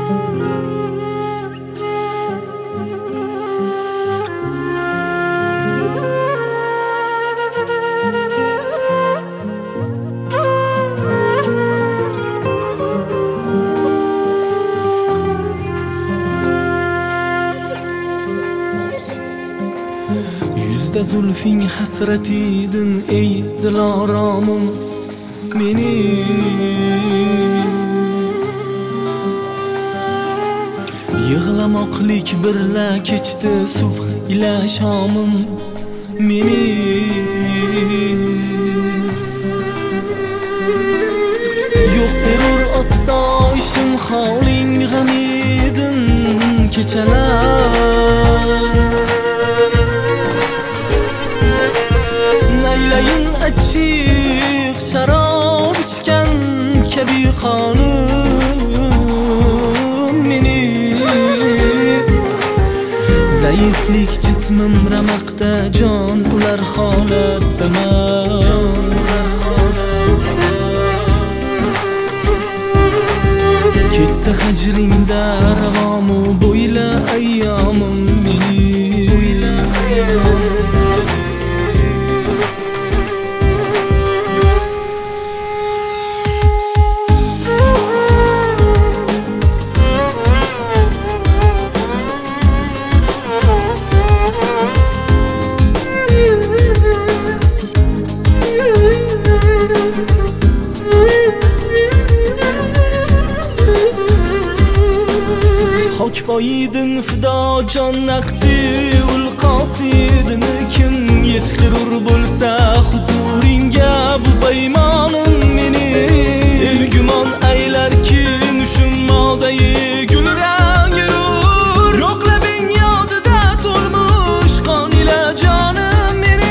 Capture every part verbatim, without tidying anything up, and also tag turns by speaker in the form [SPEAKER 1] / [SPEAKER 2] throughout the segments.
[SPEAKER 1] Yüzde zulfin hasretiydin ey dilaramım meni. Yığlamoqlik birla kechdi subh ila shomim meni. Yo'q erur osoyishim holing g'amidin kechalar. Naylayin achchiq sharob ichgan kabi qonim meni. Zaiflik jismim ramaqda jon ular holatdaman. Kechsa hajringda ravomu bo'yla ayyomim meni. Hoyidin fido jon naqdi ul qosidin kim yetkirur bo'lsa huzuringga bu baymonim meni. El gumon aylar ki mushummodayi gulrang yurur. Yo'qlabing yodida to'lmush qon ila jonim meni.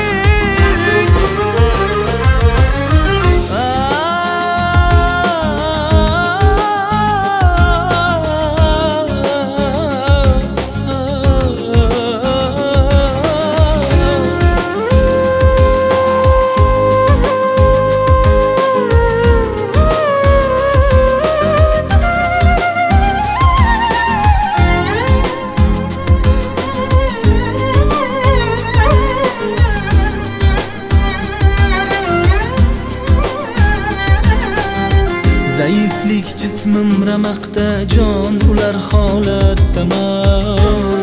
[SPEAKER 1] Zaiflik jismim ramaqda jon ular holatdaman.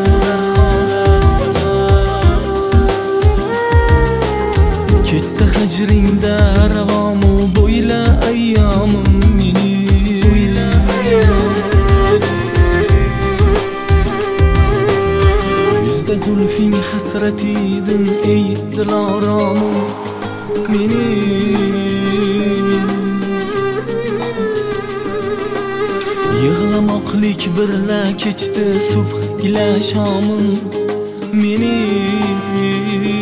[SPEAKER 1] Kechsa hajringda ravomu bo'yla ayyomim meni. Yuzda zulfing hasretiydin ey dilaramim meni. Yığlamoqlik birla kechdi subh ila shomim meni.